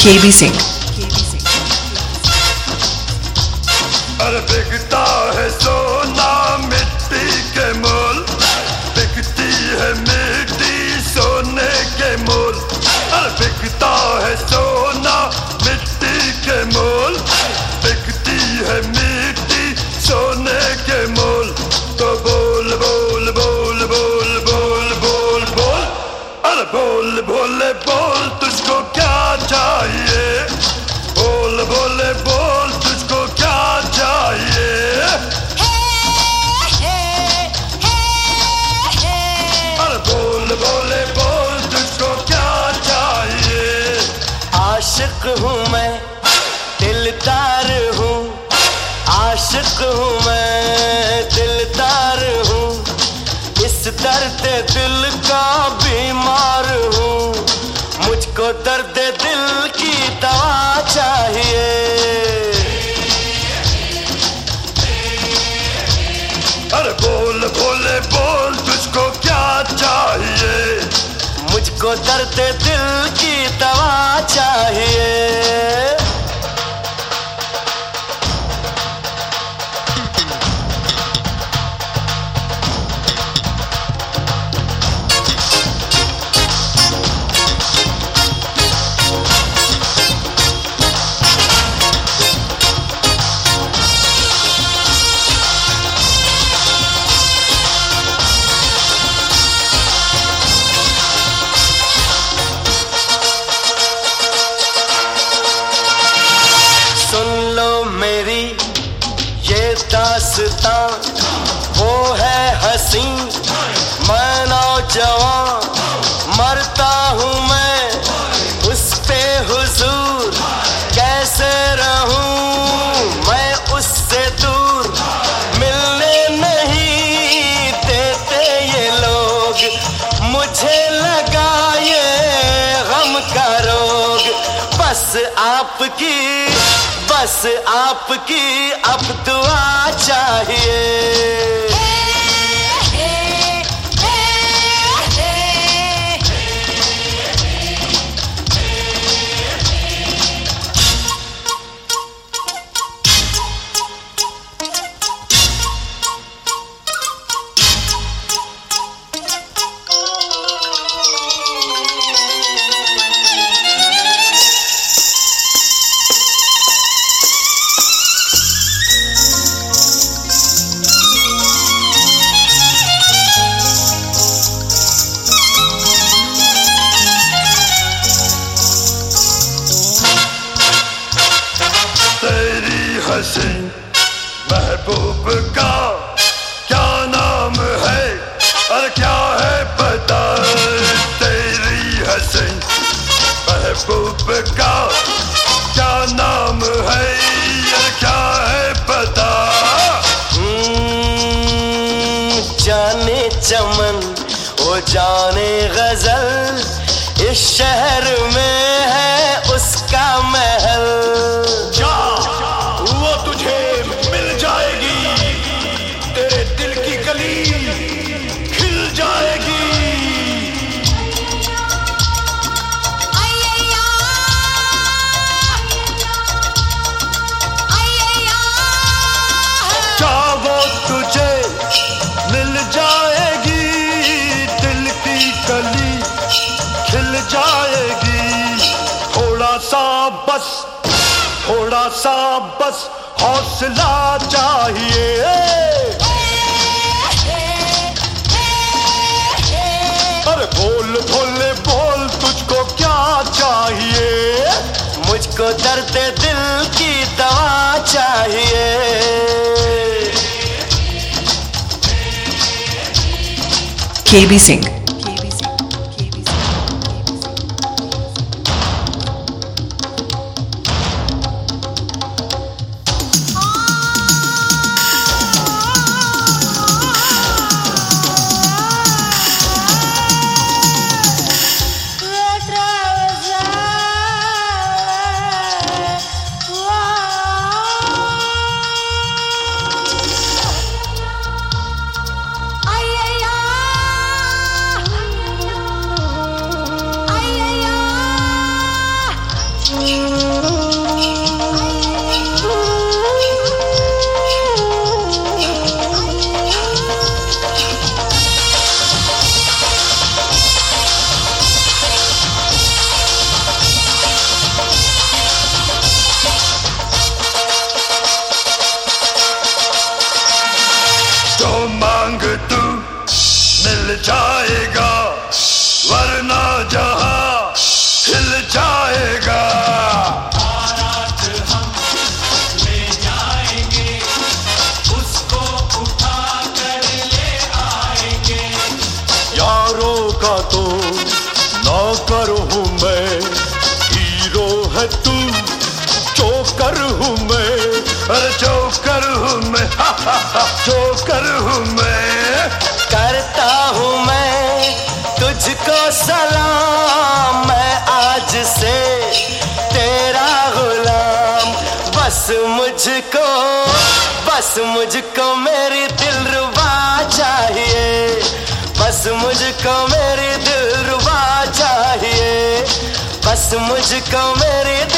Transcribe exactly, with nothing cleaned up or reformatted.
केबी सिंह। अरे बिकता है सोना मिट्टी के मोल, बिकती है मिट्टी सोने के मोल। अरे बिकता है सोना मिट्टी के मोल, बिकती है मिट्टी सोने के मोल। तो बोल बोल बोल बोल बोल बोल बोल, अरे बोल बोले बोल तुझको क्या चाहिए, बोल बोले बोल तुझको क्या चाहिए। अरे बोल बोले बोल तुझको क्या चाहिए। आशिक हूँ मैं, दिलदार हूँ, आशिक हूँ मैं, दिलदार हूँ, इस दर्द दिल का बीमार हूँ, मुझको दर्द दिल की दवा चाहिए। अरे बोल बोले बोल तुझको क्या चाहिए, मुझको दर्द दिल की दवा चाहिए। दास्तां वो है हंसी, मैं नौजवान मरता हूँ मैं उस पे हुजूर, कैसे रहूँ मैं उससे दूर, मिलने नहीं देते ये लोग, मुझे लगा ये गम का रोग। बस आपकी बस आपकी अब दुआ चाहिए। हसीन महबूब का क्या नाम है, और क्या है पता तेरी हसीन महबूब का क्या नाम है, और क्या है पता। जाने चमन वो जाने गजल, इस शहर में है उसका महल। बस थोड़ा सा बस हौसला चाहिए। अरे बोल बोले बोल तुझको क्या चाहिए, मुझको दर्द दिल की दवा चाहिए। केबी सिंह। है तू, जोकर हूँ मैं, अरे जोकर हूँ मैं, हा हा हा, जोकर हूँ मैं। करता हूँ मैं तुझको सलाम, मैं आज से तेरा गुलाम। बस मुझको, बस मुझको मेरी दिलरुबा चाहिए, बस मुझको मेरी दिलरुबा चाहिए, बस मुझको मेरी